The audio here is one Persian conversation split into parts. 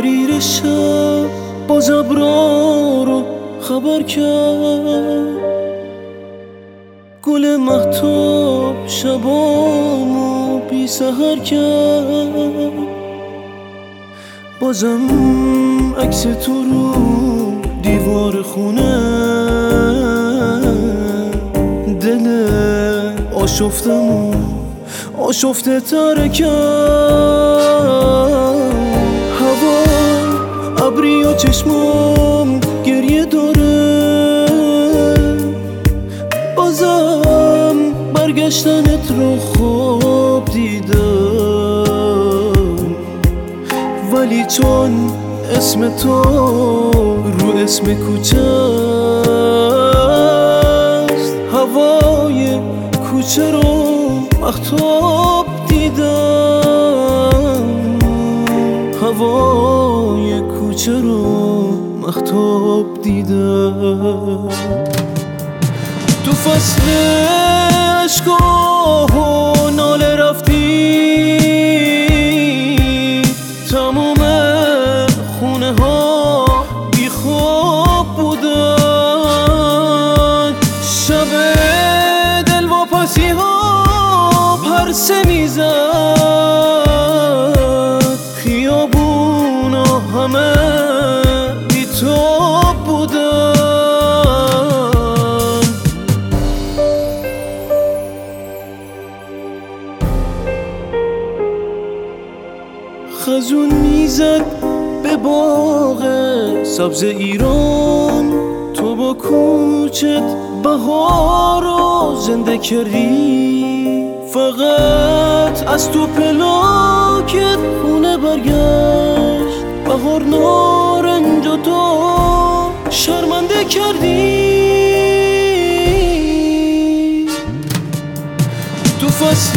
حریر شب باز ابرا رو خبر کرد، گل مهتاب شبامو بی سحر کرد. بازم عکس تو رو دیوار خونه، دل آشفتمو آشفته تر کرد. هوا ابری و چشمام گریه داره، بازم برگشتنت رو خواب دیدم، ولی چون اسم تو رو اسم کوچه است، هوای کوچه رو مهتاب دیدم، هوای کوچه رو مهتاب دیدم. تو فصل عشقاه و ناله رفتی، تموم خونه ها بی خواب بودن. شب دل واپسی ها پرسه میزد، خیابونا همه بی تاب بودن. خزون میزد به باغ سبز ایران، تو با کوچت بهار رو زنده کردی. فقط از تو پلاکت خونه برگشت، بهار نارنج و تو شرمنده کردی. تو فصل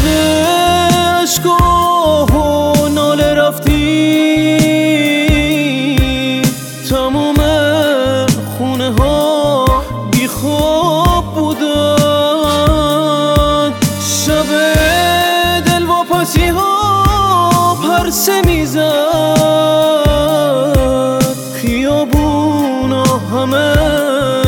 عشقاه و ناله رفتی، تموم خونه ها بی خواب بودن. شب دل واپسی ها پرسه میزد، خیابونا همه